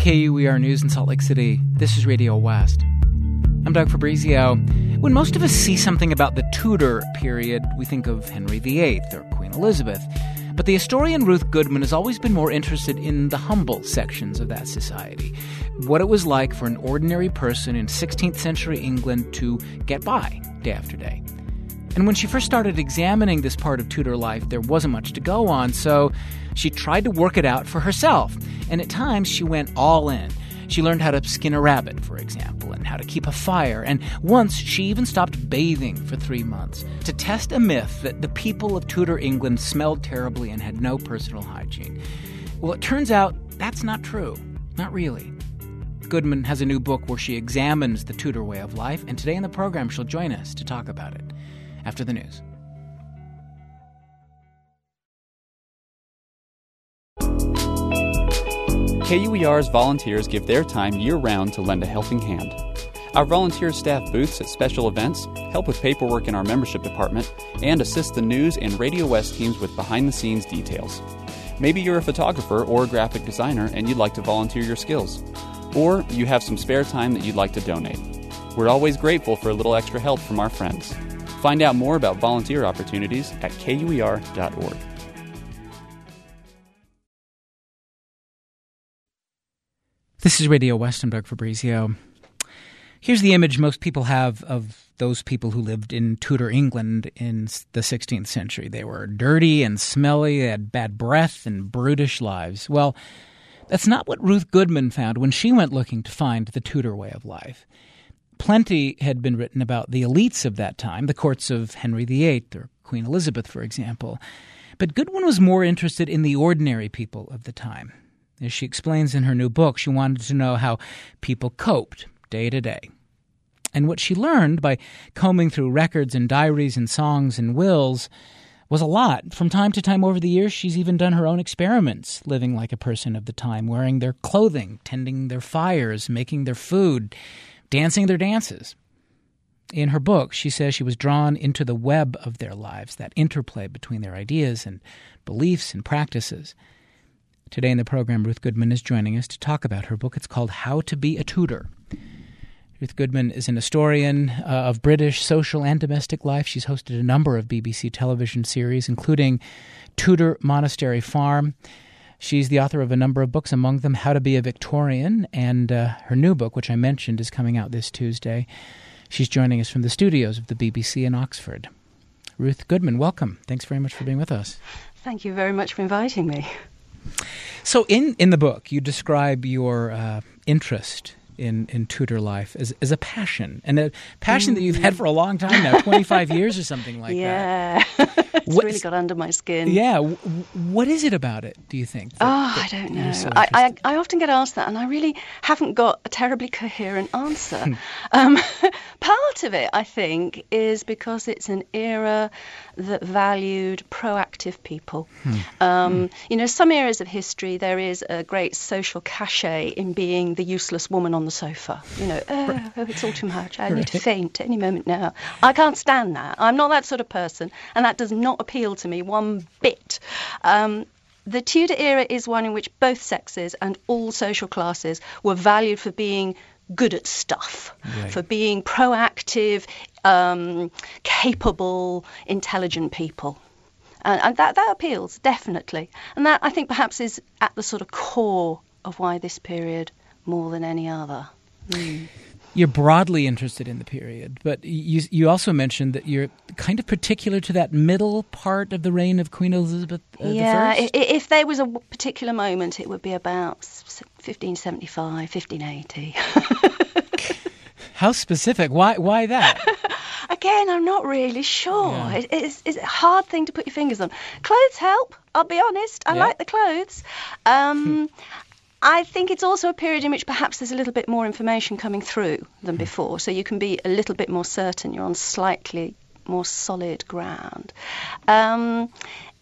KUER News in Salt Lake City. This is Radio West. I'm Doug Fabrizio. When most of us see something about the Tudor period, we think of Henry VIII or Queen Elizabeth. But the historian Ruth Goodman has always been more interested in the humble sections of that society. What it was like for an ordinary person in 16th century England to get by day after day. And when she first started examining this part of Tudor life, there wasn't much to go on, so she tried to work it out for herself. And at times, she went all in. She learned how to skin a rabbit, for example, and how to keep a fire. And once, she even stopped bathing for 3 months to test a myth that the people of Tudor England smelled terribly and had no personal hygiene. Well, it turns out that's not true. Not really. Goodman has a new book where she examines the Tudor way of life, and today in the program, she'll join us to talk about it. After the news. KUER's volunteers give their time year-round to lend a helping hand. Our volunteers staff booths at special events, help with paperwork in our membership department, and assist the news and Radio West teams with behind-the-scenes details. Maybe you're a photographer or a graphic designer and you'd like to volunteer your skills. Or you have some spare time that you'd like to donate. We're always grateful for a little extra help from our friends. Find out more about volunteer opportunities at KUER.org. This is Radio West. I'm Doug Fabrizio. Here's the image most people have of those people who lived in Tudor England in the 16th century. They were dirty and smelly, they had bad breath and brutish lives. Well, that's not what Ruth Goodman found when she went looking to find the Tudor way of life. Plenty had been written about the elites of that time, the courts of Henry VIII or Queen Elizabeth, for example. But Goodwin was more interested in the ordinary people of the time. As she explains in her new book, she wanted to know how people coped day to day. And what she learned by combing through records and diaries and songs and wills was a lot. From time to time over the years, she's even done her own experiments, living like a person of the time, wearing their clothing, tending their fires, making their food, dancing their dances. In her book, she says she was drawn into the web of their lives, that interplay between their ideas and beliefs and practices. Today in the program, Ruth Goodman is joining us to talk about her book. It's called How to Be a Tudor. Ruth Goodman is an historian of British social and domestic life. She's hosted a number of BBC television series, including Tudor Monastery Farm. She's the author of a number of books, among them How to Be a Victorian, and her new book, which I mentioned, is coming out this Tuesday. She's joining us from the studios of the BBC in Oxford. Ruth Goodman, welcome. Thanks very much for being with us. Thank you very much for inviting me. So in the book, you describe your interest in Tudor life as a passion, and a passion that you've had for a long time now, 25 years or something like that. Yeah, it's really got under my skin. Yeah. What is it about it, do you think? I don't know. So I often get asked that, and I really haven't got a terribly coherent answer. Part of it, I think, is because it's an era that valued proactive people. You know, some eras of history, there is a great social cachet in being the useless woman on the sofa. You know, oh, it's all too much. I need to faint any moment now. I can't stand that. I'm not that sort of person, and that does not appeal to me one bit. The Tudor era is one in which both sexes and all social classes were valued for being good at stuff, for being proactive, capable, intelligent people. And that appeals, definitely. And that, I think, perhaps is at the sort of core of why this period more than any other. You're broadly interested in the period, but you also mentioned that you're kind of particular to that middle part of the reign of Queen Elizabeth I. If there was a particular moment, it would be about 1575, 1580. How specific? Why that? Again, I'm not really sure. Yeah. It's a hard thing to put your fingers on. Clothes help, I'll be honest. I like the clothes. I think it's also a period in which perhaps there's a little bit more information coming through than before, so you can be a little bit more certain you're on slightly more solid ground.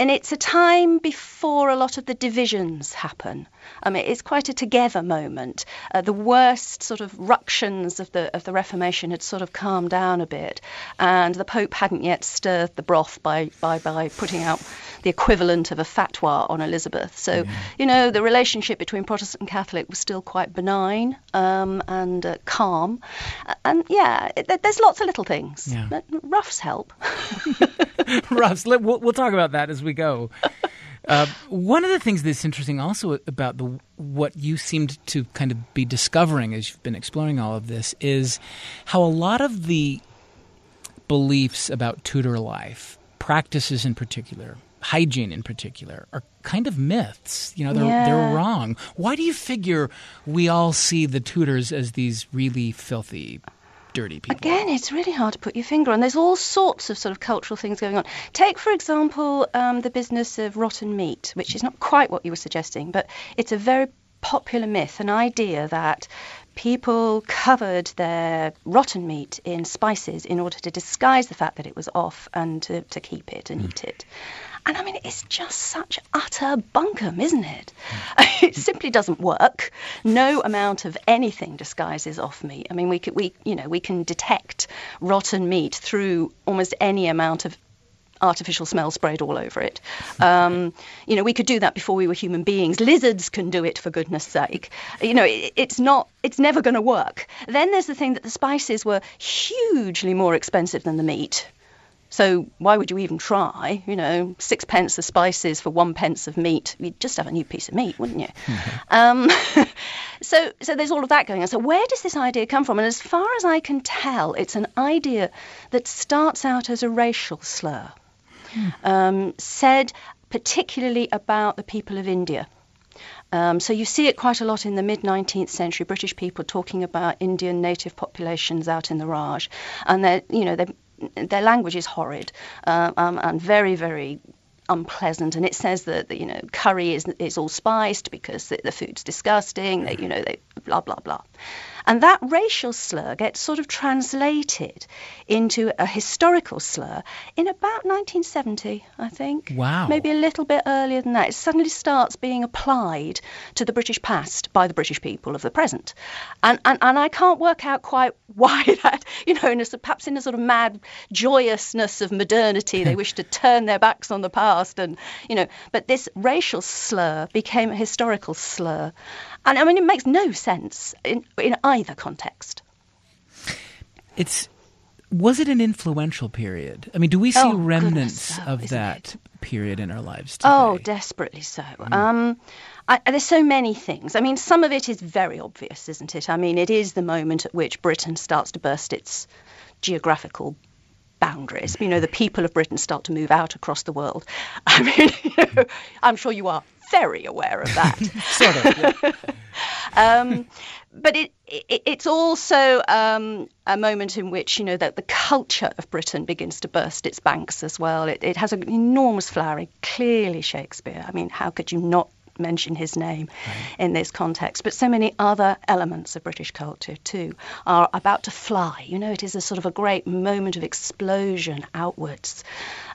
it's a time before a lot of the divisions happen. I mean, it's quite a together moment. The worst sort of ructions of the Reformation had sort of calmed down a bit, and the Pope hadn't yet stirred the broth by putting out the equivalent of a fatwa on Elizabeth. So, the relationship between Protestant and Catholic was still quite benign and calm. And there's lots of little things. Yeah. But roughs help. Roughs. We'll talk about that as we go. One of the things that's interesting also about what you seemed to kind of be discovering as you've been exploring all of this is how a lot of the beliefs about Tudor life, practices in particular, hygiene in particular, are kind of myths. They're wrong. Why do you figure we all see the Tudors as these really filthy, dirty people? Again, it's really hard to put your finger on. There's all sorts of sort of cultural things going on. Take, for example, the business of rotten meat, which is not quite what you were suggesting, but it's a very popular myth, an idea that people covered their rotten meat in spices in order to disguise the fact that it was off and to keep it and eat it. And I mean, it's just such utter bunkum, isn't it? It simply doesn't work. No amount of anything disguises off meat. I mean, we can detect rotten meat through almost any amount of artificial smell sprayed all over it. We could do that before we were human beings. Lizards can do it, for goodness sake. It's never going to work. Then there's the thing that the spices were hugely more expensive than the meat. So why would you even try? 6 pence of spices for 1 pence of meat. You'd just have a new piece of meat, wouldn't you? Mm-hmm. So there's all of that going on. So where does this idea come from? And as far as I can tell, it's an idea that starts out as a racial slur, said particularly about the people of India. So you see it quite a lot in the mid-19th century, British people talking about Indian native populations out in the Raj. And their language is horrid and very, very unpleasant. And it says that curry is all spiced because the food's disgusting. They blah, blah, blah. And that racial slur gets sort of translated into a historical slur in about 1970, I think. Wow. Maybe a little bit earlier than that. It suddenly starts being applied to the British past by the British people of the present. And I can't work out quite why that, perhaps in a sort of mad joyousness of modernity, they wish to turn their backs on the past. But this racial slur became a historical slur. And I mean, it makes no sense in either context. Was it an influential period? I mean, do we see remnants of that period in our lives today? Oh, desperately so. There's so many things. I mean, some of it is very obvious, isn't it? I mean, it is the moment at which Britain starts to burst its geographical boundaries. The people of Britain start to move out across the world. I mean, I'm sure you are very aware of that. Sort of, yeah. But it's also a moment in which, that the culture of Britain begins to burst its banks as well. It has an enormous flowering, clearly Shakespeare. I mean, how could you not mention his name in this context? But so many other elements of British culture, too, are about to fly. It is a sort of a great moment of explosion outwards.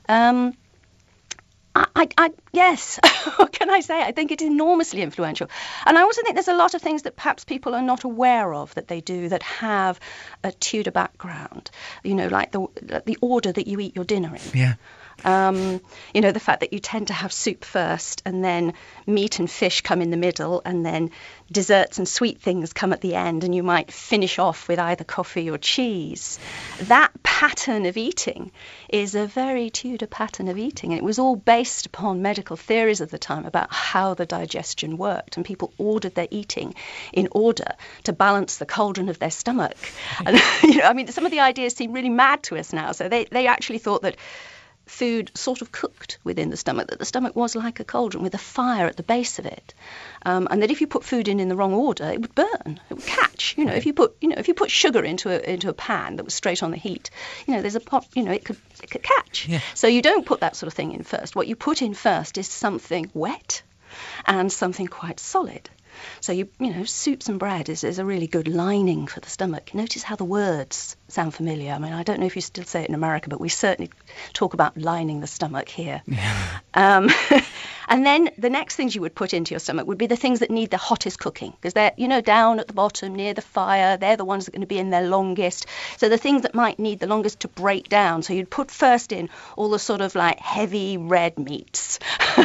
Yes, what can I say? I think it's enormously influential. And I also think there's a lot of things that perhaps people are not aware of that they do that have a Tudor background, like the order that you eat your dinner in. Yeah. The fact that you tend to have soup first and then meat and fish come in the middle and then desserts and sweet things come at the end, and you might finish off with either coffee or cheese. That pattern of eating is a very Tudor pattern of eating. It was all based upon medical theories of the time about how the digestion worked, and people ordered their eating in order to balance the cauldron of their stomach. And, some of the ideas seem really mad to us now. So they actually thought that food sort of cooked within the stomach, that the stomach was like a cauldron with a fire at the base of it, and that if you put food in the wrong order, it would burn, it would catch. If you put sugar into a pan that was straight on the heat, there's a pot, it could catch. Yeah. So you don't put that sort of thing in first. What you put in first is something wet and something quite solid. So, soups and bread is a really good lining for the stomach. Notice how the words sound familiar. I mean, I don't know if you still say it in America, but we certainly talk about lining the stomach here. Yeah. And then the next things you would put into your stomach would be the things that need the hottest cooking, because they're, down at the bottom near the fire. They're the ones that are going to be in there longest. So the things that might need the longest to break down. So you'd put first in all the sort of like heavy red meats.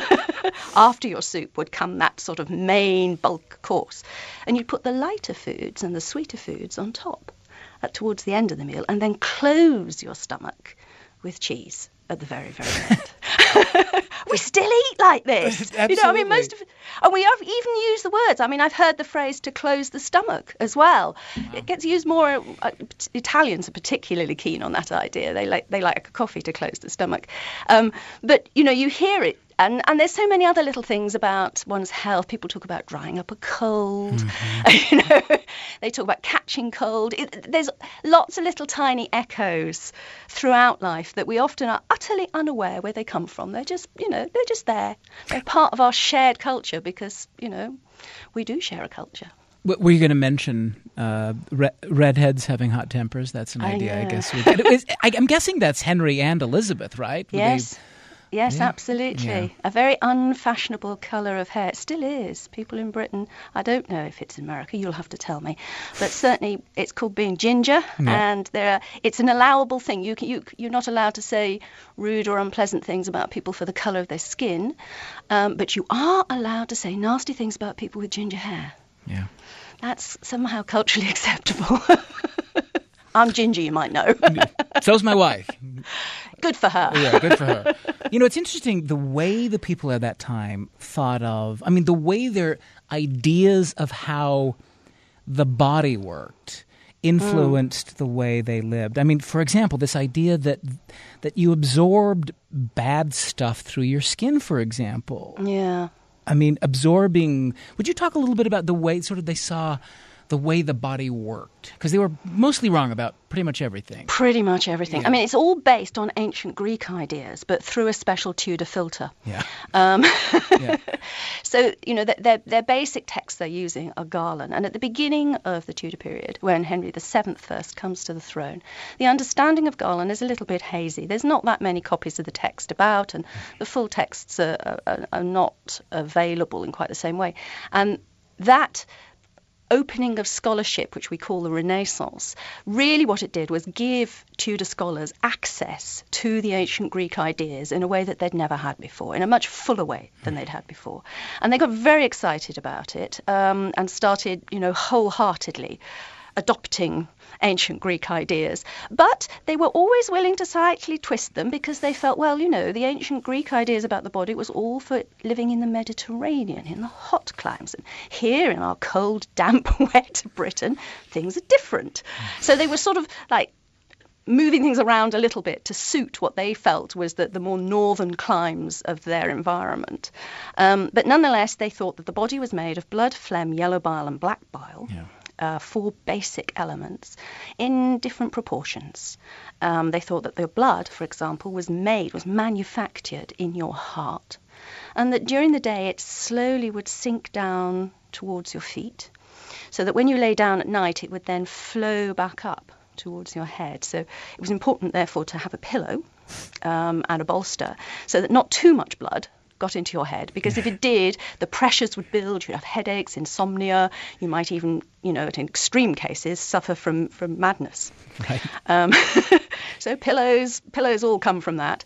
After your soup would come that sort of main bulk course. And you'd put the lighter foods and the sweeter foods on top towards the end of the meal, and then close your stomach with cheese at the very, very end. We still eat like this. Absolutely. And we have even used the words. I mean, I've heard the phrase to close the stomach as well. Wow. It gets used more. Italians are particularly keen on that idea. They like a coffee to close the stomach. But, you hear it. And there's so many other little things about one's health. People talk about drying up a cold. Mm-hmm. They talk about catching cold. There's lots of little tiny echoes throughout life that we often are utterly unaware where they come from. They're just, they're just there. They're part of our shared culture because, we do share a culture. Were you going to mention redheads having hot tempers? That's an idea, I guess. I'm guessing that's Henry and Elizabeth, right? Yes. Yes, yeah. Absolutely. Yeah. A very unfashionable colour of hair. It still is. People in Britain, I don't know if it's in America, you'll have to tell me, but certainly it's called being ginger, and it's an allowable thing. You're not allowed to say rude or unpleasant things about people for the colour of their skin, but you are allowed to say nasty things about people with ginger hair. Yeah. That's somehow culturally acceptable. I'm ginger, you might know. So's my wife. Good for her. Yeah, good for her. It's interesting the way the people at that time thought of, the way their ideas of how the body worked influenced the way they lived. For example, this idea that you absorbed bad stuff through your skin, for example. Yeah. Absorbing. Would you talk a little bit about the way they saw the way the body worked? Because they were mostly wrong about pretty much everything. Pretty much everything. Yeah. It's all based on ancient Greek ideas, but through a special Tudor filter. Yeah. Yeah. So, their basic texts they're using are Galen. And at the beginning of the Tudor period, when Henry VII first comes to the throne, the understanding of Galen is a little bit hazy. There's not that many copies of the text about, and the full texts are not available in quite the same way. And that opening of scholarship, which we call the Renaissance, really what it did was give Tudor scholars access to the ancient Greek ideas in a way that they'd never had before, in a much fuller way than they'd had before. And they got very excited about it and started, wholeheartedly adopting ancient Greek ideas. But they were always willing to slightly twist them because they felt, the ancient Greek ideas about the body was all for living in the Mediterranean, in the hot climes. And here in our cold, damp, wet Britain, things are different. So they were sort of like moving things around a little bit to suit what they felt was the more northern climes of their environment. But nonetheless, they thought that the body was made of blood, phlegm, yellow bile and black bile. Yeah. 4 basic elements in different proportions. They thought that the blood, for example, was manufactured in your heart, and that during the day it slowly would sink down towards your feet, so that when you lay down at night it would then flow back up towards your head. So it was important, therefore, to have a pillow and a bolster, so that not too much blood got into your head, because if it did, the pressures would build, you'd have headaches, insomnia, you might even, in extreme cases, suffer from madness. Right. So pillows all come from that.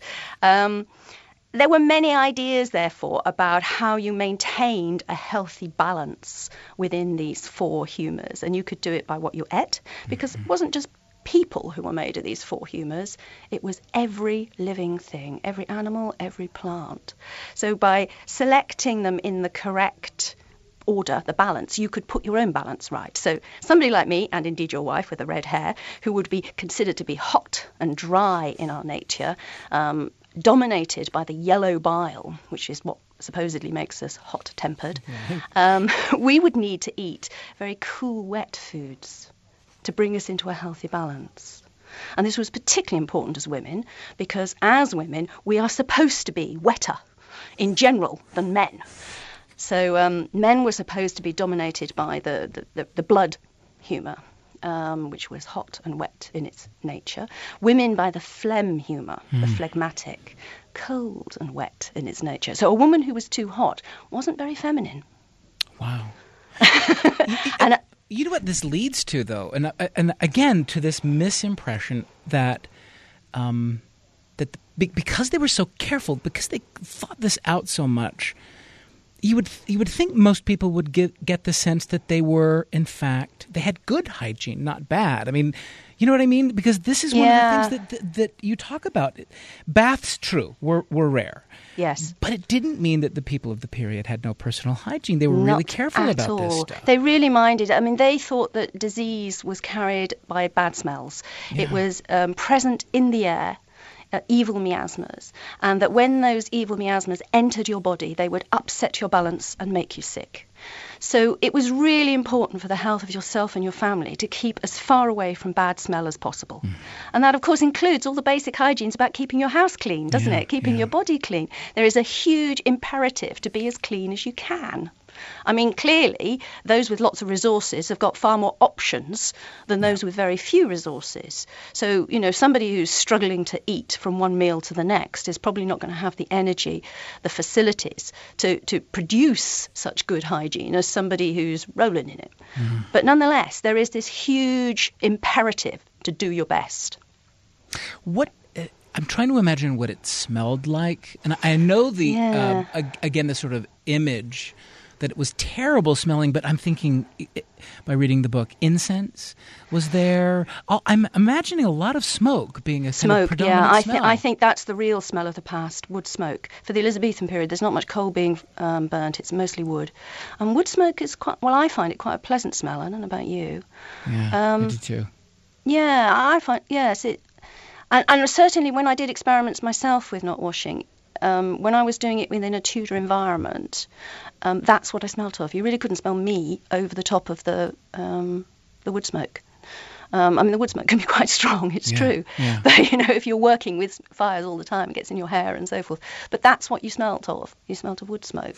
There were many ideas, therefore, about how you maintained a healthy balance within these 4 humours, and you could do it by what you ate, because it wasn't just people who were made of these 4 humours, it was every living thing, every animal, every plant. So by selecting them in the correct order, the balance, you could put your own balance right. So somebody like me, and indeed your wife with the red hair, who would be considered to be hot and dry in our nature, dominated by the yellow bile, which is what supposedly makes us hot-tempered, we would need to eat very cool, wet foods to bring us into a healthy balance. And this was particularly important as women, because as women, we are supposed to be wetter in general than men. So men were supposed to be dominated by the blood humour, which was hot and wet in its nature. Women by the phlegm humour, the phlegmatic, cold and wet in its nature. So a woman who was too hot wasn't very feminine. Wow. You know what this leads to, though, and again to this misimpression that because they were so careful, because they thought this out so much, you would think most people would get the sense that they were, in fact, they had good hygiene, not bad. I mean, you know what I mean? Because this is one of the things that you talk about. Baths, true, were rare. Yes. But it didn't mean that the people of the period had no personal hygiene. They were really careful about this stuff. They really minded. I mean, they thought that disease was carried by bad smells. Yeah. It was present in the air, evil miasmas, and that when those evil miasmas entered your body, they would upset your balance and make you sick. So it was really important for the health of yourself and your family to keep as far away from bad smell as possible. And that, of course, includes all the basic hygienes about keeping your house clean, doesn't it? Keeping your body clean. There is a huge imperative to be as clean as you can. I mean, clearly, those with lots of resources have got far more options than those with very few resources. So, you know, somebody who's struggling to eat from one meal to the next is probably not going to have the energy, the facilities to produce such good hygiene as somebody who's rolling in it. But nonetheless, there is this huge imperative to do your best. I'm trying to imagine what it smelled like. And I know again, the sort of image that it was terrible smelling, but I'm thinking, by reading the book, incense was there. I'm imagining a lot of smoke being a kind of predominant smell. I think that's the real smell of the past, wood smoke. For the Elizabethan period, there's not much coal being burnt, it's mostly wood. And wood smoke is I find it quite a pleasant smell. I don't know about you. Yeah, I do too. Yeah, I find, yes. And certainly when I did experiments myself with not washing, when I was doing it within a Tudor environment, that's what I smelt of. You really couldn't smell me over the top of the wood smoke. I mean, the wood smoke can be quite strong, it's true. Yeah. But, you know, if you're working with fires all the time, it gets in your hair and so forth. But that's what you smelt of. You smelt of wood smoke.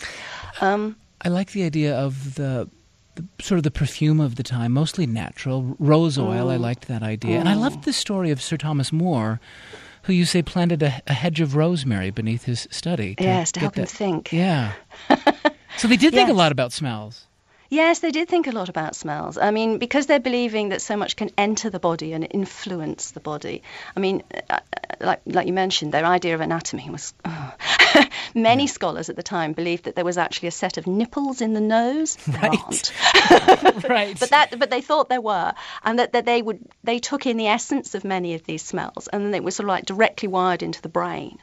I like the idea of the sort of the perfume of the time, mostly natural. Rose oil, I liked that idea. And I loved the story of Sir Thomas More, who you say planted a hedge of rosemary beneath his study. To help him think. Yeah. So they did think a lot about smells. Yes, they did think a lot about smells. I mean, because they're believing that so much can enter the body and influence the body. I mean, like you mentioned, their idea of anatomy was... Many scholars at the time believed that there was actually a set of nipples in the nose. There aren't. Right. But they thought there were, and that they took in the essence of many of these smells, and then it was sort of like directly wired into the brain.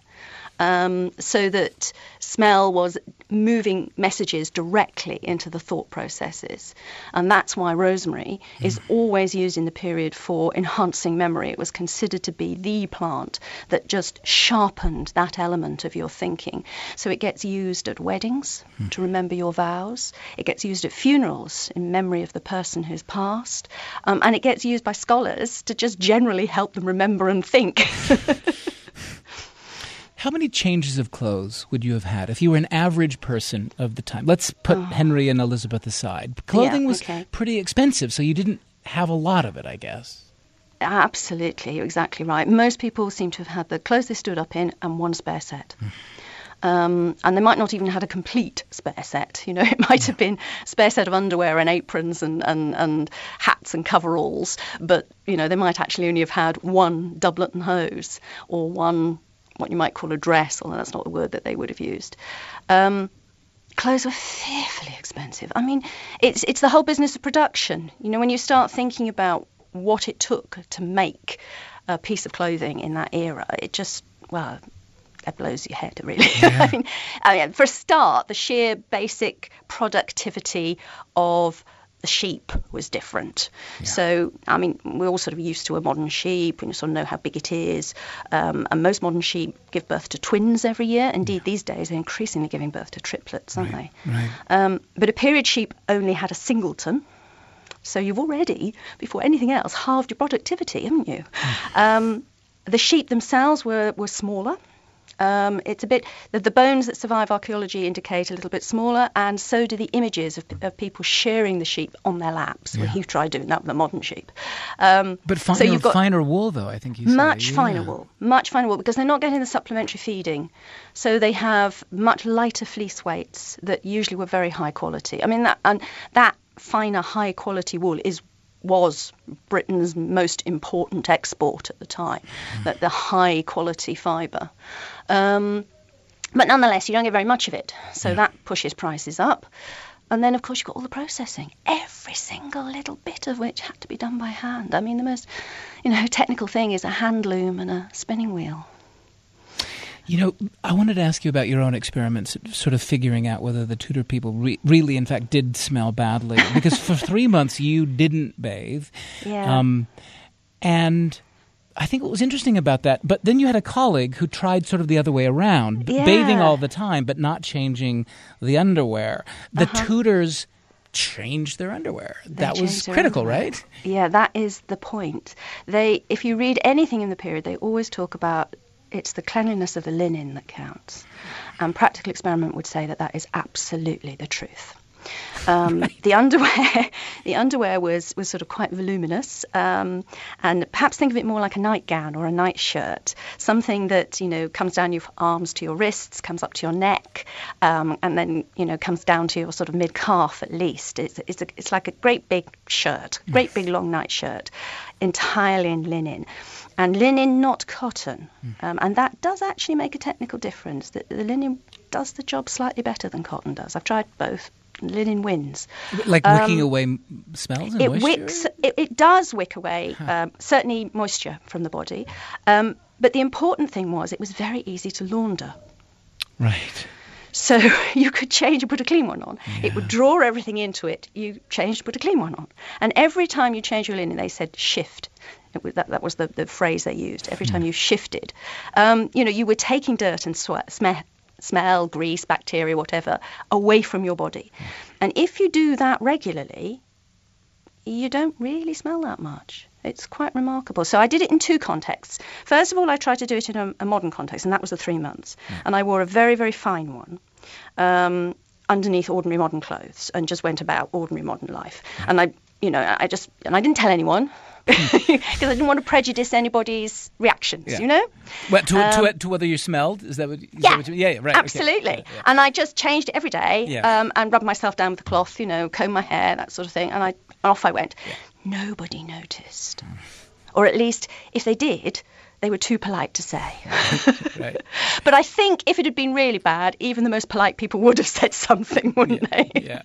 So that smell was moving messages directly into the thought processes. And that's why rosemary is always used in the period for enhancing memory. It was considered to be the plant that just sharpened that element of your thinking. So it gets used at weddings to remember your vows. It gets used at funerals in memory of the person who's passed. And it gets used by scholars to just generally help them remember and think. How many changes of clothes would you have had if you were an average person of the time? Let's put Henry and Elizabeth aside. Clothing was pretty expensive, so you didn't have a lot of it, I guess. Absolutely, you're exactly right. Most people seem to have had the clothes they stood up in and one spare set. And they might not even have had a complete spare set. You know, it might have been a spare set of underwear and aprons and hats and coveralls. But, you know, they might actually only have had one doublet and hose or one what you might call a dress, although that's not the word that they would have used. Clothes were fearfully expensive. I mean, it's the whole business of production. You know, when you start thinking about what it took to make a piece of clothing in that era, it just, well, that blows your head, really. Yeah. I mean, for a start, the sheer basic productivity of the sheep was different. Yeah. So, I mean, we're all sort of used to a modern sheep. We sort of know how big it is. And most modern sheep give birth to twins every year. Indeed, these days they're increasingly giving birth to triplets, aren't they? Right. But a period sheep only had a singleton. So you've already, before anything else, halved your productivity, haven't you? The sheep themselves were smaller. It's a bit the bones that survive archaeology indicate a little bit smaller, and so do the images of people shearing the sheep on their laps. Well, you try doing that with a modern sheep. But so you've got finer wool, though, I think you say. Much finer wool, because they're not getting the supplementary feeding. So they have much lighter fleece weights that usually were very high quality. I mean, that finer, high quality wool was Britain's most important export at the time, that the high quality fibre. But nonetheless, you don't get very much of it, so that pushes prices up. And then, of course, you've got all the processing, every single little bit of which had to be done by hand. I mean, the most, technical thing is a hand loom and a spinning wheel. I wanted to ask you about your own experiments, sort of figuring out whether the Tudor people really, in fact, did smell badly. Because for 3 months you didn't bathe. Yeah. And I think what was interesting about that, but then you had a colleague who tried sort of the other way around, bathing all the time, but not changing the underwear. The Tudors changed their underwear. That was critical, right? Yeah, that is the point. If you read anything in the period, they always talk about it's the cleanliness of the linen that counts. And practical experiment would say that is absolutely the truth. The underwear was sort of quite voluminous, and perhaps think of it more like a nightgown or a nightshirt, something that comes down your arms to your wrists, comes up to your neck, and then comes down to your sort of mid calf at least. It's like a great big shirt, great big long nightshirt, entirely in linen. And linen, not cotton. And that does actually make a technical difference. The linen does the job slightly better than cotton does. I've tried both. Linen wins. Like wicking away smells and moisture? It does wick away, certainly moisture from the body. But the important thing was it was very easy to launder. Right. So you could change and put a clean one on. Yeah. It would draw everything into it. You changed, put a clean one on. And every time you change your linen, they said shift. That was the phrase they used. Every time you shifted, you were taking dirt and smell, grease, bacteria, whatever, away from your body. And if you do that regularly, you don't really smell that much. It's quite remarkable. So I did it in two contexts. First of all, I tried to do it in a modern context, and that was the 3 months. And I wore a very, very fine one underneath ordinary modern clothes and just went about ordinary modern life. And I didn't tell anyone because I didn't want to prejudice anybody's reactions, Well, to whether you smelled? Is that what you mean? Right. Absolutely. Okay. Yeah. And I just changed it every day and rubbed myself down with a cloth, comb my hair, that sort of thing. And off I went. Yeah. Nobody noticed. Or at least, if they did, they were too polite to say. Right. But I think if it had been really bad, even the most polite people would have said something, wouldn't they? Yeah.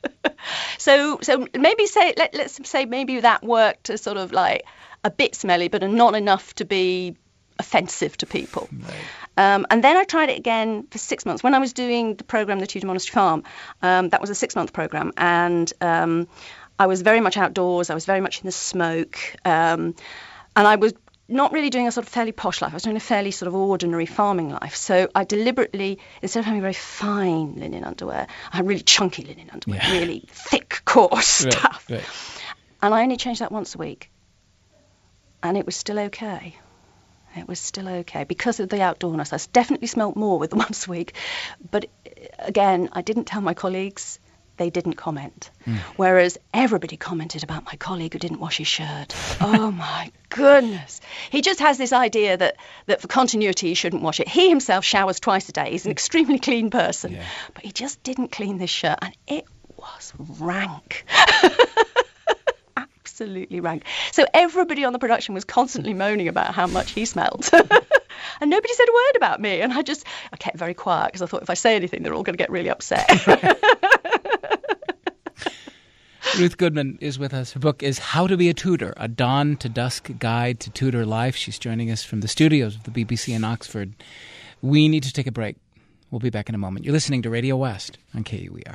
So maybe let's say maybe that worked as sort of like a bit smelly, but not enough to be offensive to people. Right. And then I tried it again for 6 months. When I was doing the program, The Tudor Monastery Farm, that was a 6-month program, and I was very much outdoors. I was very much in the smoke, and I was not really doing a sort of fairly posh life. I was doing a fairly sort of ordinary farming life. So I deliberately, instead of having very fine linen underwear, I had really chunky linen underwear, really thick, coarse stuff. Right. And I only changed that once a week. And it was still okay. It was still okay because of the outdoorness. I definitely smelt more with the once a week. But again, I didn't tell my colleagues. They didn't comment. Whereas everybody commented about my colleague who didn't wash his shirt. Oh, my goodness. He just has this idea that for continuity he shouldn't wash it. He himself showers twice a day. He's an extremely clean person. Yeah. But he just didn't clean this shirt. And it was rank. Absolutely rank. So everybody on the production was constantly moaning about how much he smelled. And nobody said a word about me. And I kept very quiet because I thought if I say anything, they're all going to get really upset. Ruth Goodman is with us. Her book is How to Be a Tudor, A Dawn to Dusk Guide to Tudor Life. She's joining us from the studios of the BBC in Oxford. We need to take a break. We'll be back in a moment. You're listening to Radio West on KUER.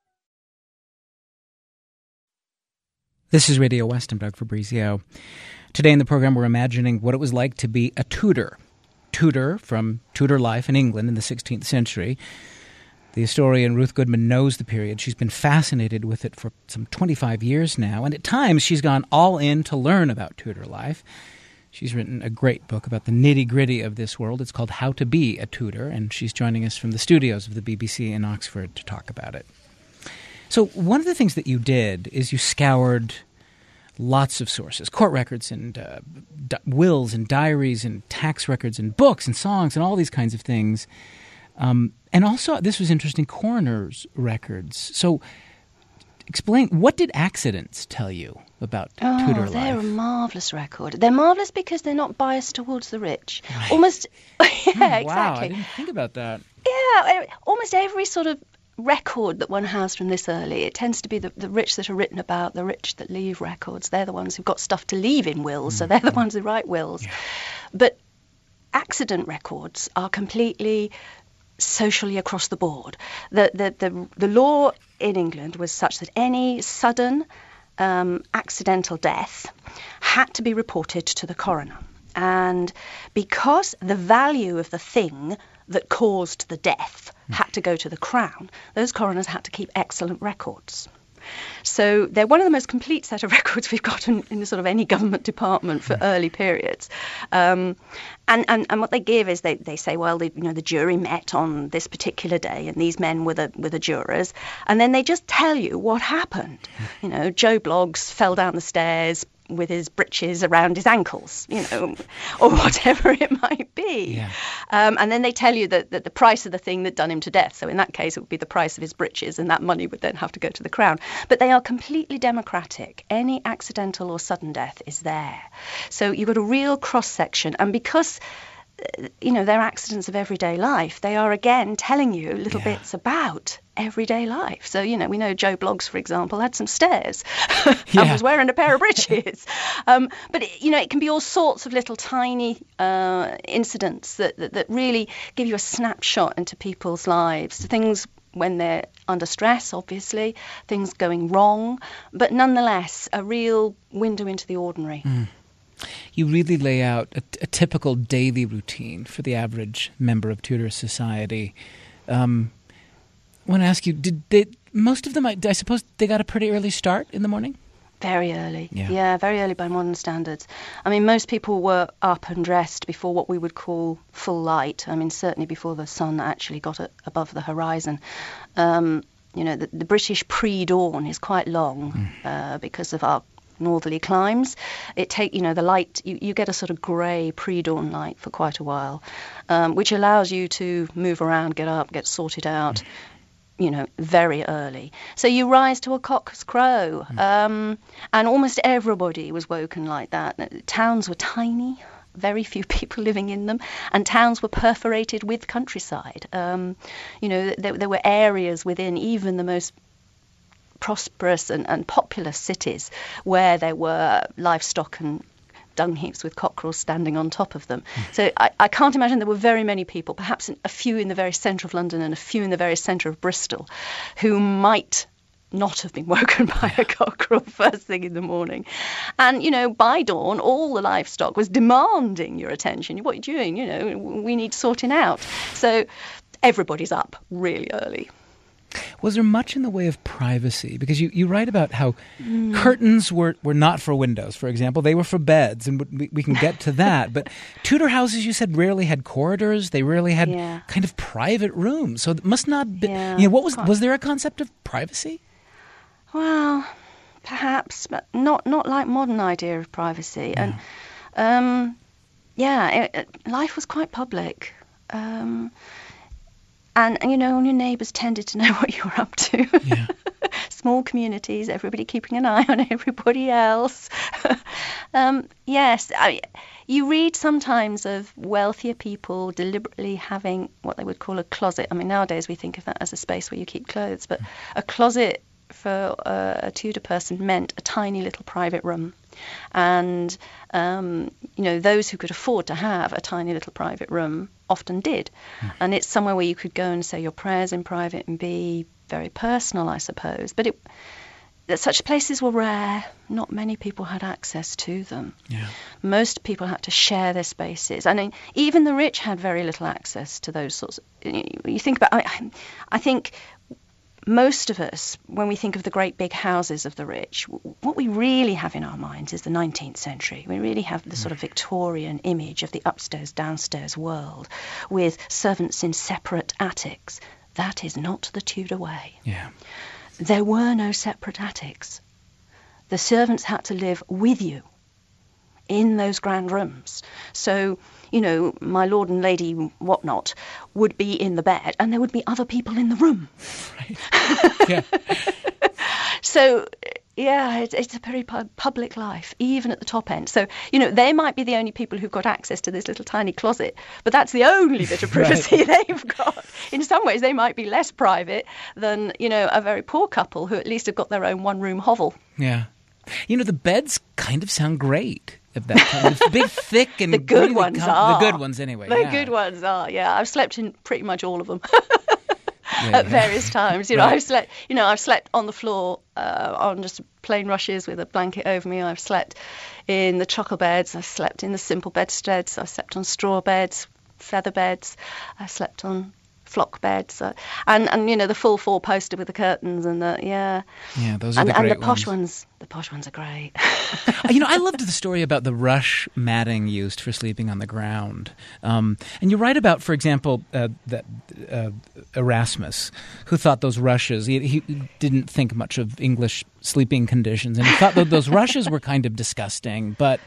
This is Radio West. I'm Doug Fabrizio. Today in the program, we're imagining what it was like to be a Tudor. Tudor from Tudor life in England in the 16th century. The historian Ruth Goodman knows the period. She's been fascinated with it for some 25 years now, and at times she's gone all in to learn about Tudor life. She's written a great book about the nitty-gritty of this world. It's called How to Be a Tudor, and she's joining us from the studios of the BBC in Oxford to talk about it. So one of the things that you did is you scoured lots of sources, court records and wills and diaries and tax records and books and songs and all these kinds of things. And also, this was interesting, coroner's records. So explain, what did accidents tell you about Tudor life? They're a marvellous record. They're marvellous because they're not biased towards the rich. Right. Almost, Wow, exactly. I didn't think about that. Yeah, almost every sort of record that one has from this early, it tends to be the rich that are written about, the rich that leave records. They're the ones who've got stuff to leave in wills, so they're the ones who write wills. Yeah. But accident records are completely socially across the board. The law in England was such that any sudden accidental death had to be reported to the coroner. And because the value of the thing that caused the death had to go to the Crown, those coroners had to keep excellent records. So they're one of the most complete set of records we've got in sort of any government department for early periods. And what they give is they say, well, the jury met on this particular day, and these men were the jurors, and then they just tell you what happened. Joe Bloggs fell down the stairs with his breeches around his ankles, or whatever it might be. Yeah. And then they tell you that the price of the thing that done him to death. So in that case, it would be the price of his breeches, and that money would then have to go to the Crown. But they are completely democratic. Any accidental or sudden death is there. So you've got a real cross-section. And because they're accidents of everyday life, they are again telling you little bits about everyday life. So, we know Joe Bloggs, for example, had some stairs and was wearing a pair of breeches. But, it can be all sorts of little tiny incidents that really give you a snapshot into people's lives. Things when they're under stress, obviously, things going wrong, but nonetheless, a real window into the ordinary. Mm. You really lay out a typical daily routine for the average member of Tudor society. I want to ask you, did most of them, I suppose they got a pretty early start in the morning? Very early. Yeah, very early by modern standards. I mean, most people were up and dressed before what we would call full light. I mean, certainly before the sun actually got above the horizon. The British pre-dawn is quite long because of our northerly climes. The light, you get a sort of grey pre-dawn light for quite a while, which allows you to move around, get up, get sorted out, very early. So you rise to a cock's crow, and almost everybody was woken like that. Towns were tiny, very few people living in them, and towns were perforated with countryside. There were areas within even the most prosperous and populous cities where there were livestock and dung heaps with cockerels standing on top of them. So I can't imagine there were very many people, perhaps a few in the very centre of London and a few in the very centre of Bristol, who might not have been woken by a cockerel first thing in the morning. And, by dawn, all the livestock was demanding your attention. What are you doing? We need sorting out. So everybody's up really early. Was there much in the way of privacy? Because you write about how curtains were not for windows, for example. They were for beds, and we can get to that. But Tudor houses, you said, rarely had corridors. They rarely had kind of private rooms. So it must not be... was there a concept of privacy? Well, perhaps, but not like modern idea of privacy. Yeah. And, life was quite public. And your neighbours tended to know what you were up to. Yeah. Small communities, everybody keeping an eye on everybody else. Yes, you read sometimes of wealthier people deliberately having what they would call a closet. I mean, nowadays we think of that as a space where you keep clothes, but a closet for a Tudor person meant a tiny little private room. And, those who could afford to have a tiny little private room often did. And it's somewhere where you could go and say your prayers in private and be very personal, I suppose. But such places were rare. Not many people had access to them. Yeah. Most people had to share their spaces. I mean, even the rich had very little access to those sorts. You think about. I think most of us, when we think of the great big houses of the rich, what we really have in our minds is the 19th century. We really have the sort of Victorian image of the upstairs, downstairs world with servants in separate attics. That is not the Tudor way. Yeah. There were no separate attics. The servants had to live with you in those grand rooms. So, my lord and lady whatnot would be in the bed, and there would be other people in the room. Right. Yeah. So, yeah, it's a very public life, even at the top end. So, they might be the only people who've got access to this little tiny closet, but that's the only bit of privacy they've got. In some ways, they might be less private than, a very poor couple who at least have got their own one-room hovel. Yeah. The beds kind of sound great of that time. It's big, thick, and the good really ones are. The good ones, anyway. The good ones are, yeah. I've slept in pretty much all of them. Yeah, at various times. Right. I've slept on the floor on just plain rushes with a blanket over me. I've slept in the truckle beds. I've slept in the simple bedsteads. I've slept on straw beds, feather beds. I've slept on flock beds, and the full four-poster with the curtains and yeah, those are the great and the posh ones. The posh ones are great. I loved the story about the rush matting used for sleeping on the ground. And you write about, for example, that Erasmus, who thought those rushes, he didn't think much of English sleeping conditions, and he thought that those rushes were kind of disgusting. But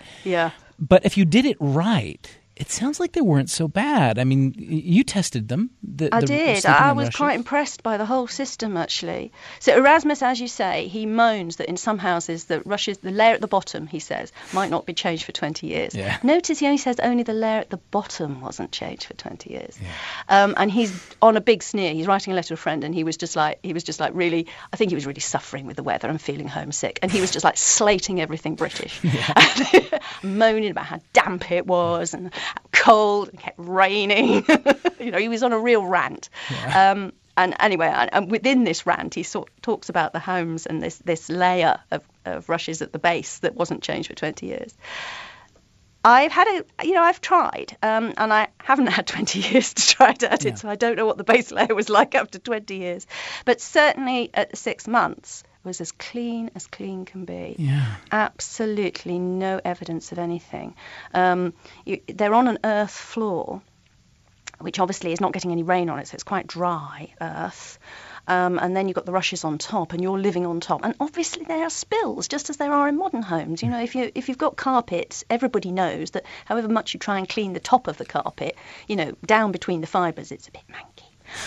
if you did it right, it sounds like they weren't so bad. I mean, you tested them. I did. I was quite impressed by the whole system, actually. So Erasmus, as you say, he moans that in some houses the rushes, the layer at the bottom, he says, might not be changed for 20 years. Yeah. Notice he only says only the layer at the bottom wasn't changed for 20 years. Yeah. And he's on a big sneer. He's writing a letter to a friend, and he was just like really, I think he was really suffering with the weather and feeling homesick. And he was just like slating everything British, moaning about how damp it was and cold and kept raining. He was on a real rant. Yeah. And anyway, and within this rant, he talks about the homes and this layer of rushes at the base that wasn't changed for 20 years. I've tried, and I haven't had 20 years to try it at it, so I don't know what the base layer was like after 20 years. But certainly at 6 months, was as clean can be. Yeah. Absolutely no evidence of anything. They're on an earth floor, which obviously is not getting any rain on it, so it's quite dry earth. And then you've got the rushes on top, and you're living on top. And obviously there are spills, just as there are in modern homes. If you've got carpets, everybody knows that however much you try and clean the top of the carpet, down between the fibres, it's a bit manky.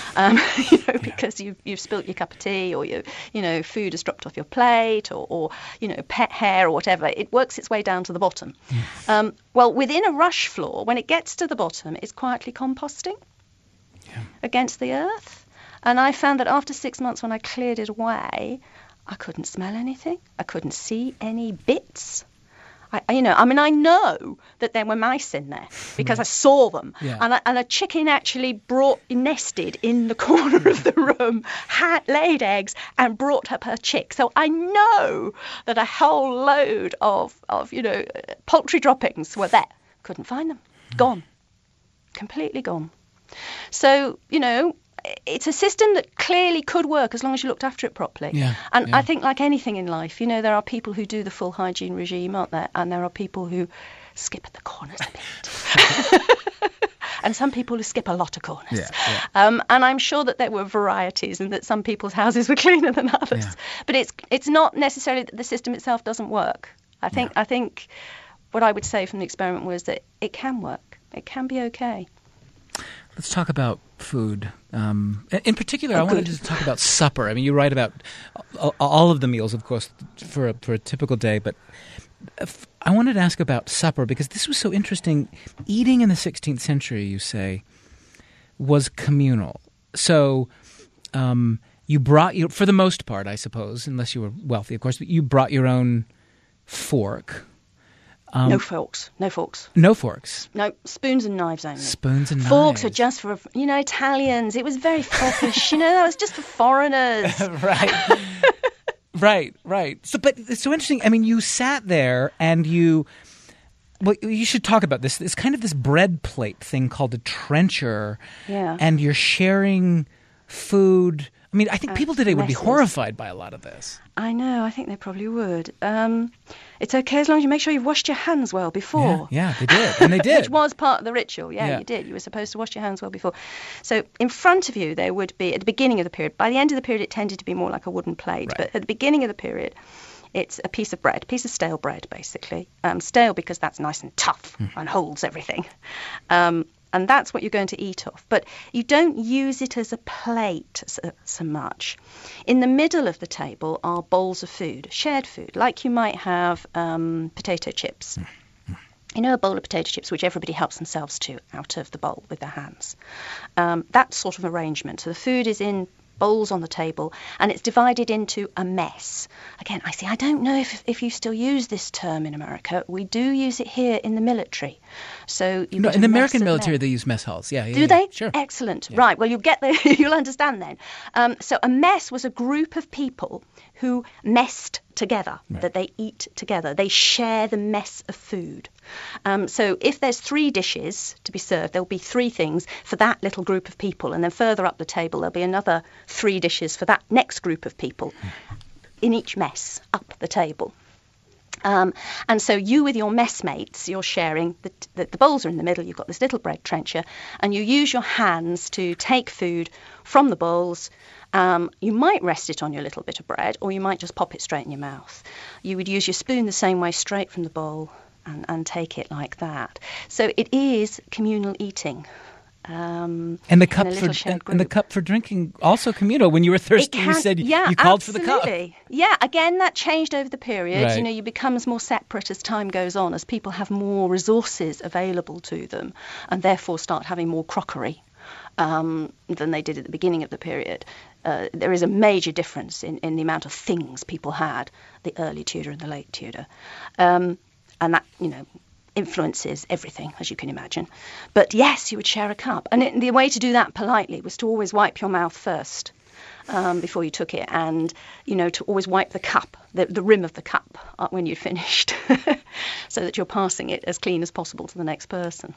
Because you've spilt your cup of tea, or food has dropped off your plate, or pet hair or whatever. It works its way down to the bottom. Well, within a rush floor, when it gets to the bottom, it's quietly composting against the earth. And I found that after 6 months, when I cleared it away, I couldn't smell anything. I couldn't see any bits. I know that there were mice in there because I saw them. Yeah. And a chicken actually nested in the corner of the room, had laid eggs and brought up her chick. So I know that a whole load of poultry droppings were there. Couldn't find them. Gone. Completely gone. So, it's a system that clearly could work as long as you looked after it properly. Yeah, and I think like anything in life, there are people who do the full hygiene regime, aren't there? And there are people who skip at the corners a bit. And some people who skip a lot of corners. Yeah. And I'm sure that there were varieties and that some people's houses were cleaner than others. Yeah. But it's not necessarily that the system itself doesn't work. I think what I would say from the experiment was that it can work. It can be okay. Let's talk about food. In particular, I wanted to talk about supper. I mean, you write about all of the meals, of course, for a typical day, but I wanted to ask about supper because this was so interesting. Eating in the 16th century, you say, was communal. So you brought, for the most part, I suppose, unless you were wealthy, of course, but you brought your own fork. No forks. No forks? No, spoons and knives only. Spoons and knives. Forks are just for, Italians. It was very foppish. That was just for foreigners. Right. Right. So, but it's so interesting. I mean, you sat there and you should talk about this. It's kind of this bread plate thing called a trencher. Yeah. And you're sharing food. I mean, I think people today would be horrified by a lot of this. I know. I think they probably would. It's okay as long as you make sure you've washed your hands well before. Yeah, they did. And they did. Which was part of the ritual. Yeah, you did. You were supposed to wash your hands well before. So in front of you, there would be, at the beginning of the period, by the end of the period, it tended to be more like a wooden plate. Right. But at the beginning of the period, it's a piece of bread, a piece of stale bread, basically. Stale because that's nice and tough and holds everything. And that's what you're going to eat off. But you don't use it as a plate so much. In the middle of the table are bowls of food, shared food, like you might have potato chips. You know, a bowl of potato chips, which everybody helps themselves to out of the bowl with their hands. That sort of arrangement. So the food is in bowls on the table, and it's divided into a mess. Again, I don't know if you still use this term in America. We do use it here in the military. So in the American military, they use mess halls. Yeah. Do they? Sure. Excellent. Yeah. Right. Well, you'll understand then. So a mess was a group of people who messed together, that they eat together. They share the mess of food. So if there's 3 dishes to be served, there'll be 3 things for that little group of people. And then further up the table, there'll be another 3 dishes for that next group of people in each mess up the table. And so you with your messmates, you're sharing, the bowls are in the middle, you've got this little bread trencher, and you use your hands to take food from the bowls. You might rest it on your little bit of bread, or you might just pop it straight in your mouth. You would use your spoon the same way, straight from the bowl, and take it like that. So it is communal eating. And the cup for drinking, also communal. When you were thirsty, you said you called for the cup. Yeah, again, that changed over the period. Right. You know, you become more separate as time goes on, as people have more resources available to them, and therefore start having more crockery than they did at the beginning of the period. There is a major difference in the amount of things people had, the early Tudor and the late Tudor. And that, influences everything, as you can imagine. But yes, you would share a cup. And the way to do that politely was to always wipe your mouth first before you took it, and, to always wipe the cup, the rim of the cup when you'd finished, so that you're passing it as clean as possible to the next person.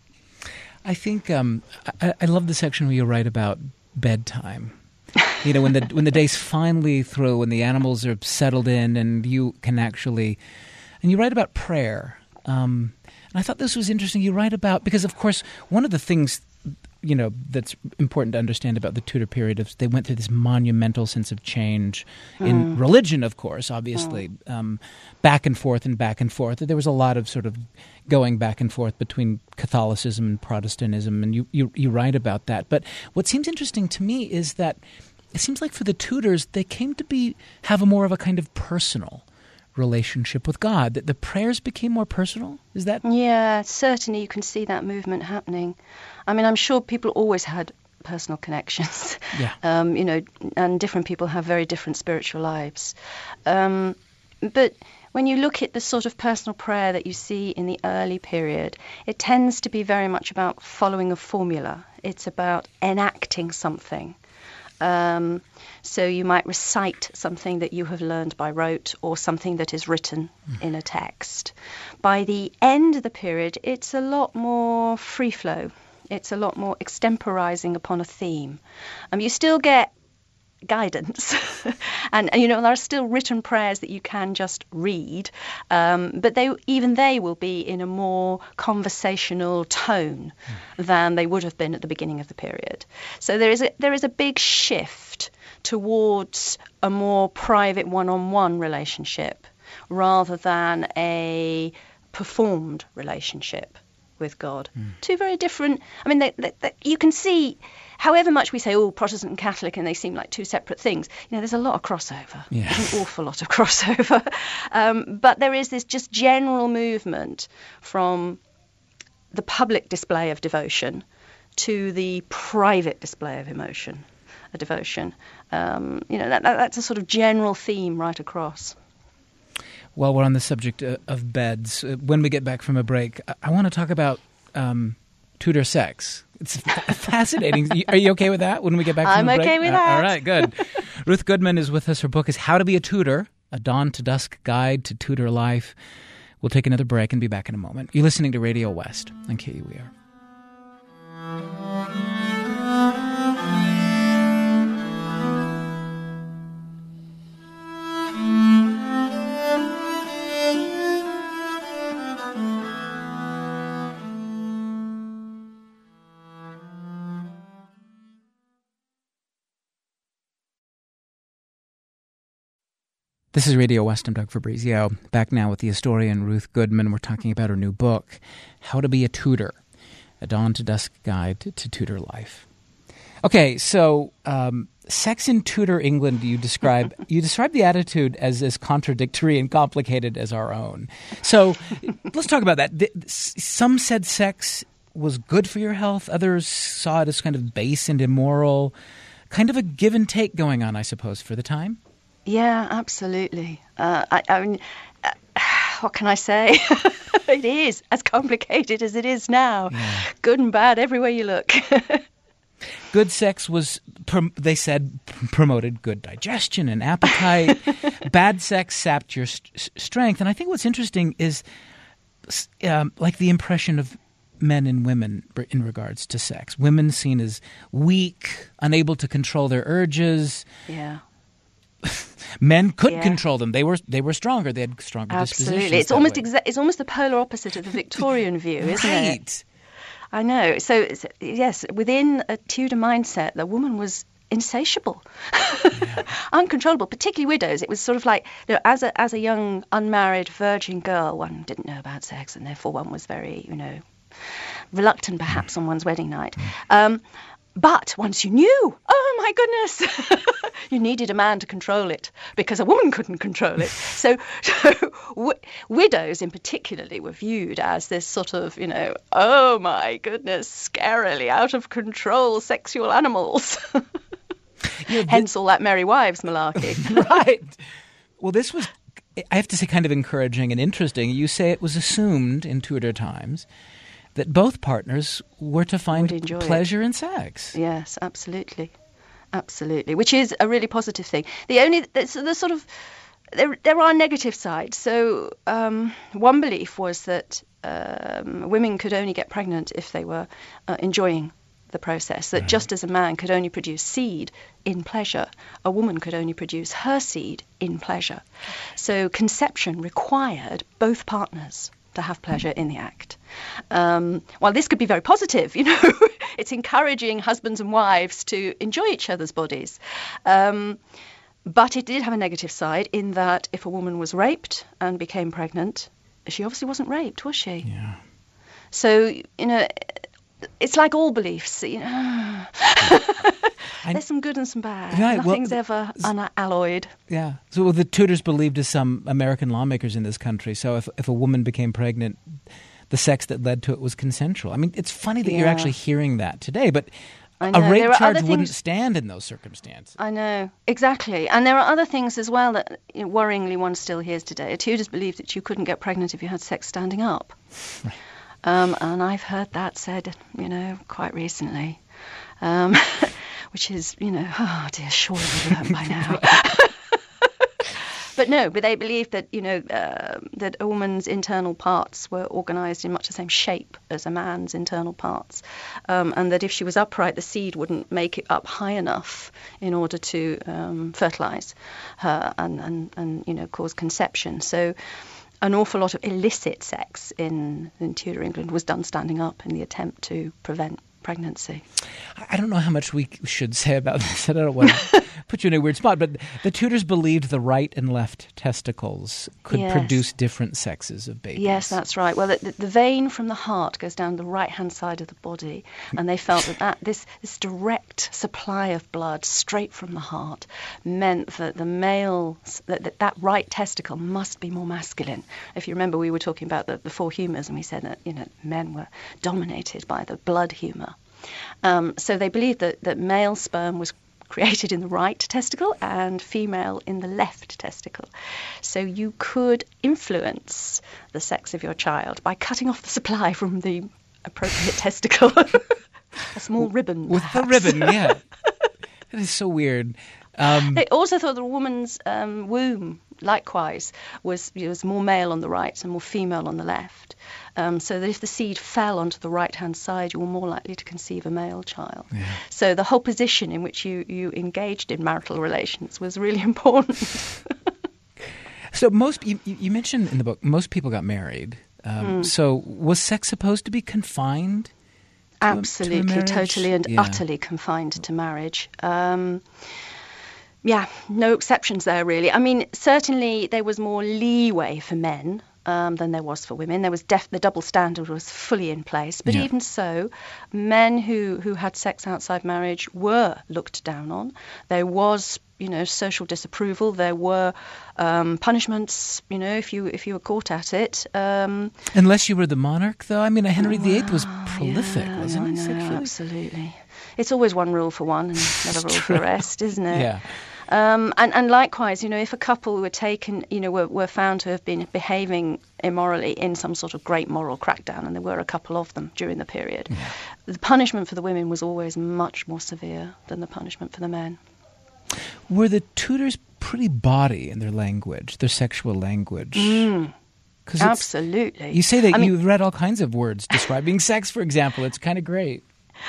I think I love the section where you write about bedtime. When the day's finally through and the animals are settled in and you can actually... And you write about prayer. And I thought this was interesting. You write about... Because, of course, one of the things, that's important to understand about the Tudor period is they went through this monumental sense of change in religion, of course, obviously, back and forth. There was a lot of sort of going back and forth between Catholicism and Protestantism, and you write about that. But what seems interesting to me is that it seems like for the Tudors, they came to have a more of a kind of personal relationship with God, that the prayers became more personal? Is that? Yeah, certainly you can see that movement happening. I mean, I'm sure people always had personal connections. Yeah. And different people have very different spiritual lives. But when you look at the sort of personal prayer that you see in the early period, it tends to be very much about following a formula. It's about enacting something. So you might recite something that you have learned by rote, or something that is written in a text. By the end of the period, it's a lot more free flow. It's a lot more extemporizing upon a theme. You still get guidance and there are still written prayers that you can just read, but they will be in a more conversational tone than they would have been at the beginning of the period. So there is a big shift towards a more private one-on-one relationship rather than a performed relationship with God. Two very different... I mean, you can see, however much we say, Protestant and Catholic, and they seem like two separate things, there's a lot of crossover. Yeah. There's an awful lot of crossover. But there is this just general movement from the public display of devotion to the private display of devotion. That's a sort of general theme right across. While we're on the subject of beds, when we get back from a break, I want to talk about Tudor sex. It's fascinating. Are you okay with that when we get back from a break? I'm okay with that. All right, good. Ruth Goodman is with us. Her book is How to Be a Tudor, A Dawn to Dusk Guide to Tudor Life. We'll take another break and be back in a moment. You're listening to Radio West on KUER. This is Radio West. I'm Doug Fabrizio. Back now with the historian Ruth Goodman. We're talking about her new book, How to Be a Tudor, A Dawn to Dusk Guide to Tudor Life. Okay, so sex in Tudor England, you describe the attitude as contradictory and complicated as our own. So let's talk about that. Some said sex was good for your health. Others saw it as kind of base and immoral. Kind of a give and take going on, I suppose, for the time. Yeah, absolutely. I mean, what can I say? It is as complicated as it is now. Yeah. Good and bad everywhere you look. Good sex was, they said, promoted good digestion and appetite. Bad sex sapped your strength. And I think what's interesting is like the impression of men and women in regards to sex. Women seen as weak, unable to control their urges. Yeah. Men could control them. They were stronger. They had stronger Absolutely. dispositions. It's almost the polar opposite of the Victorian view, isn't it? Right. I know. So yes, within a Tudor mindset, the woman was insatiable, uncontrollable. Particularly widows. It was sort of like, as a young unmarried virgin girl, one didn't know about sex, and therefore one was very, reluctant perhaps on one's wedding night. But once you knew, oh my goodness, you needed a man to control it because a woman couldn't control it. So widows in particularly were viewed as this sort of, oh my goodness, scarily out of control sexual animals. Hence all that Merry Wives malarkey. Right. Well, this was, I have to say, kind of encouraging and interesting. You say it was assumed in Tudor times that both partners were to find pleasure in sex. Yes, absolutely. Absolutely, which is a really positive thing. There are negative sides. So one belief was that women could only get pregnant if they were enjoying the process, that just as a man could only produce seed in pleasure, a woman could only produce her seed in pleasure. So conception required both partners to have pleasure in the act. While this could be very positive, it's encouraging husbands and wives to enjoy each other's bodies. But it did have a negative side in that if a woman was raped and became pregnant, she obviously wasn't raped, was she? Yeah. So, it's like all beliefs. There's some good and some bad. Right, Nothing's ever unalloyed. Yeah. So the Tudors believed, as some American lawmakers in this country, so if a woman became pregnant, the sex that led to it was consensual. I mean, it's funny that you're actually hearing that today, but a rape charge wouldn't stand in those circumstances. I know, exactly. And there are other things as well that worryingly one still hears today. Tudors believed that you couldn't get pregnant if you had sex standing up. Right. And I've heard that said, quite recently, which is, oh dear, surely we've learned by now. But they believed that, that a woman's internal parts were organised in much the same shape as a man's internal parts, and that if she was upright, the seed wouldn't make it up high enough in order to fertilise her and cause conception. So an awful lot of illicit sex in Tudor England was done standing up in the attempt to prevent pregnancy. I don't know how much we should say about this. I don't want to put you in a weird spot, but the Tudors believed the right and left testicles could produce different sexes of babies. Yes, that's right. Well, the vein from the heart goes down the right-hand side of the body, and they felt that this direct supply of blood straight from the heart meant that the males, that right testicle must be more masculine. If you remember, we were talking about the four humours, and we said that men were dominated by the blood humour. So they believed that male sperm was created in the right testicle and female in the left testicle. So you could influence the sex of your child by cutting off the supply from the appropriate testicle. A small ribbon, with perhaps. the ribbon, yeah. That is so weird. They also thought the woman's womb, likewise, was more male on the right and more female on the left. So that if the seed fell onto the right-hand side, you were more likely to conceive a male child. Yeah. So the whole position in which you engaged in marital relations was really important. So you mentioned in the book, most people got married. So was sex supposed to be confined? Absolutely, totally and utterly confined to marriage. No exceptions there, really. I mean, certainly there was more leeway for men than there was for women. There was the double standard was fully in place. But even so, men who had sex outside marriage were looked down on. There was, social disapproval. There were punishments, if you were caught at it. Unless you were the monarch, though. I mean, Henry VIII was prolific, wasn't he? Sexually? Absolutely. It's always one rule for one and another rule for the rest, isn't it? Yeah. And likewise, if a couple were taken, were found to have been behaving immorally in some sort of great moral crackdown, and there were a couple of them during the period, the punishment for the women was always much more severe than the punishment for the men. Were the Tudors pretty bawdy in their language, their sexual language? Absolutely. You say that you've read all kinds of words describing sex, for example. It's kind of great.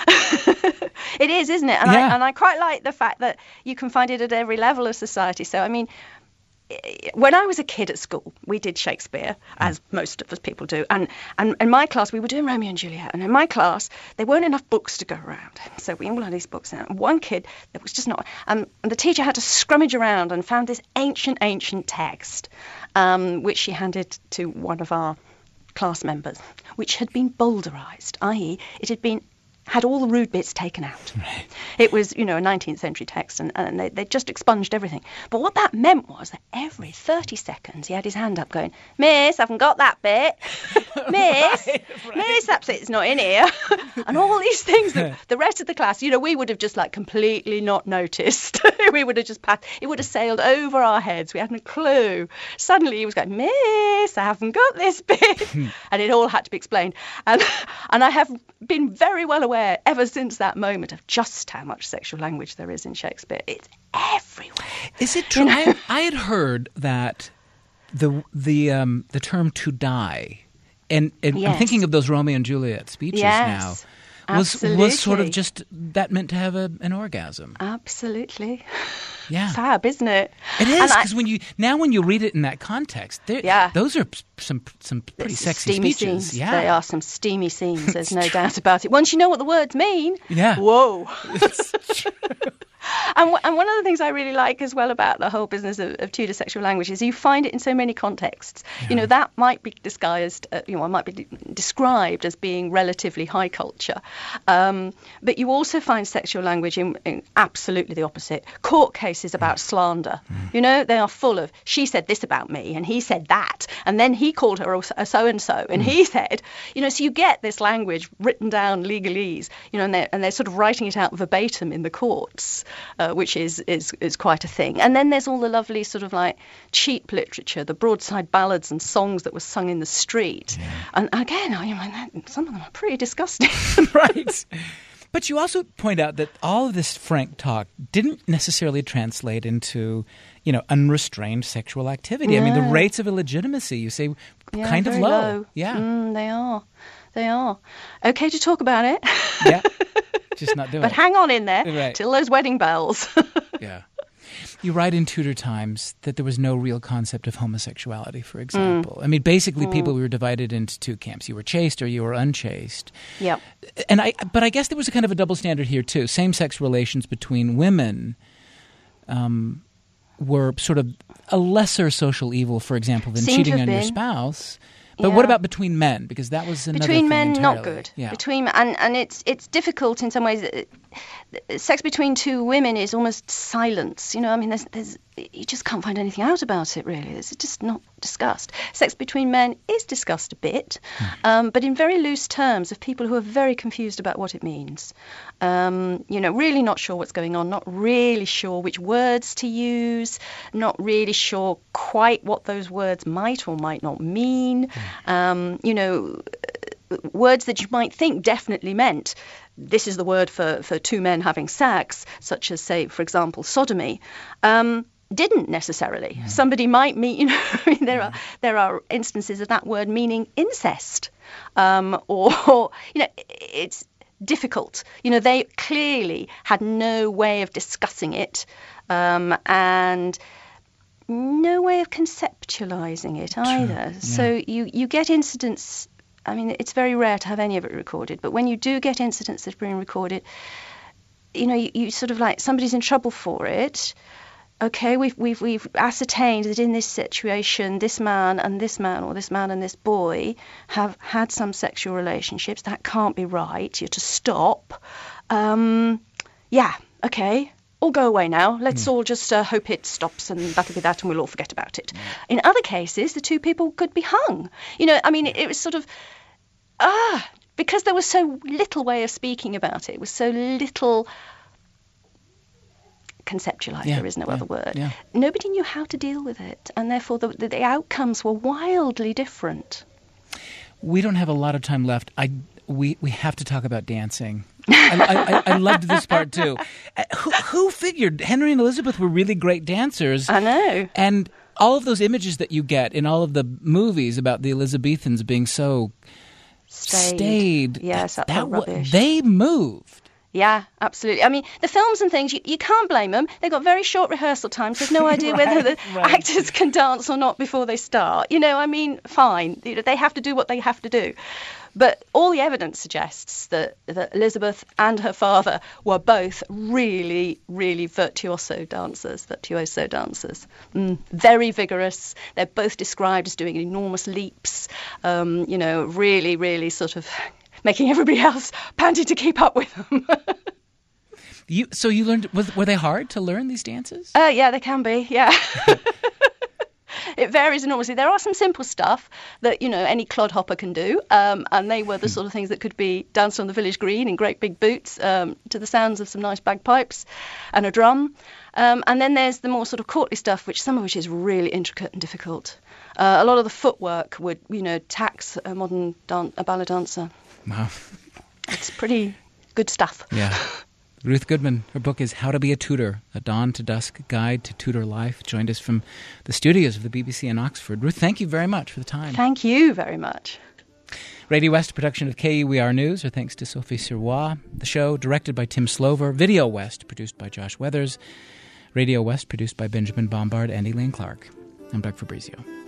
It is, isn't it? And I quite like the fact that you can find it at every level of society. So, I mean, when I was a kid at school, we did Shakespeare, as most of us people do. And in my class, we were doing Romeo and Juliet. And in my class, there weren't enough books to go around. So we all had these books out. And one kid, there was just not. And the teacher had to scrummage around and found this ancient text, which she handed to one of our class members, which had been boulderized, i.e. it had all the rude bits taken out. Right. It was, a 19th century text, and they just expunged everything. But what that meant was that every 30 seconds he had his hand up going, "Miss, I haven't got that bit. Miss, right. Miss, that bit's not in here." And all these things that the rest of the class, we would have just completely not noticed. We would have just passed. It would have sailed over our heads. We hadn't a clue. Suddenly he was going, "Miss, I haven't got this bit." And it all had to be explained. And I have been very well aware ever since that moment of just how much sexual language there is in Shakespeare. It's everywhere. Is it true? I had heard that the term "to die," and yes. I'm thinking of those Romeo and Juliet speeches now. Was sort of just that meant to have an orgasm. Absolutely. Yeah. Fab, isn't it? It is, because when you read it in that context, those are some pretty sexy steamy speeches. Scenes. Yeah. They are some steamy scenes, there's no doubt about it. Once you know what the words mean, whoa. It's true. And one of the things I really like as well about the whole business of Tudor sexual language is you find it in so many contexts. Yeah. That might be disguised, might be described as being relatively high culture. But you also find sexual language in absolutely the opposite. Court cases about slander. They are full of, she said this about me and he said that. And then he called her a so-and-so and he said, so you get this language written down legalese, and they're sort of writing it out verbatim in the courts. Which is quite a thing. And then there's all the lovely sort of cheap literature, the broadside ballads and songs that were sung in the street. Yeah. And again, some of them are pretty disgusting. Right. But you also point out that all of this frank talk didn't necessarily translate into, unrestrained sexual activity. No. I mean, the rates of illegitimacy, you say, kind of low. Yeah. They are. Okay to talk about it. Yeah. Just not doing it. But hang on in there till those wedding bells. Yeah. You write in Tudor times that there was no real concept of homosexuality, for example. I mean, basically people were divided into two camps. You were chaste or you were unchaste. Yep. But I guess there was a kind of a double standard here, too. Same-sex relations between women were sort of a lesser social evil, for example, than cheating on your spouse. But what about between men? Because that was another between thing men, entirely. not good. Yeah. And it's difficult in some ways. Sex between two women is almost silence. There's you just can't find anything out about it, really. It's just not discussed. Sex between men is discussed a bit, but in very loose terms of people who are very confused about what it means. Really not sure what's going on, not really sure which words to use, not really sure quite what those words might or might not mean. words that you might think definitely meant this is the word for two men having sex, such as, say, for example, sodomy, didn't necessarily. Yeah. Somebody might mean, there are instances of that word meaning incest, or it's difficult. They clearly had no way of discussing it, and no way of conceptualizing it either. Yeah. So you get incidents. I mean, it's very rare to have any of it recorded, but when you do get incidents that are being recorded, you sort of like, somebody's in trouble for it. Okay, we've ascertained that in this situation, this man and this man, or this man and this boy, have had some sexual relationships. That can't be right. You're to stop. Okay, all go away now. Let's all just hope it stops, and that'll be that, and we'll all forget about it. In other cases, the two people could be hung. It was sort of, because there was so little way of speaking about it. It was so little conceptualized, there is no other word. Yeah. Nobody knew how to deal with it, and therefore the outcomes were wildly different. We don't have a lot of time left. We have to talk about dancing. I loved this part too. Who figured Henry and Elizabeth were really great dancers? I know. And all of those images that you get in all of the movies about the Elizabethans being so staid. Yes, that's rubbish. They moved. Yeah, absolutely. I mean, the films and things, you can't blame them. They've got very short rehearsal times. There's no idea whether the actors can dance or not before they start. Fine. They have to do what they have to do. But all the evidence suggests that Elizabeth and her father were both really, really virtuoso dancers. Very vigorous. They're both described as doing enormous leaps, really, really sort of making everybody else panting to keep up with them. So you learned, were they hard to learn, these dances? Yeah, they can be, yeah. It varies enormously. There are some simple stuff that, any clodhopper can do, and they were the sort of things that could be danced on the village green in great big boots to the sounds of some nice bagpipes and a drum. And then there's the more sort of courtly stuff, some of which is really intricate and difficult. A lot of the footwork would, tax a modern ballet dancer. Wow. It's pretty good stuff. Yeah. Ruth Goodman, her book is How to Be a Tudor, A Dawn to Dusk Guide to Tudor Life, joined us from the studios of the BBC in Oxford. Ruth, thank you very much for the time. Thank you very much. Radio West, production of KUER News, our thanks to Sophie Sirois. The show, directed by Tim Slover. Video West, produced by Josh Weathers. Radio West, produced by Benjamin Bombard and Elaine Clark. I'm Doug Fabrizio.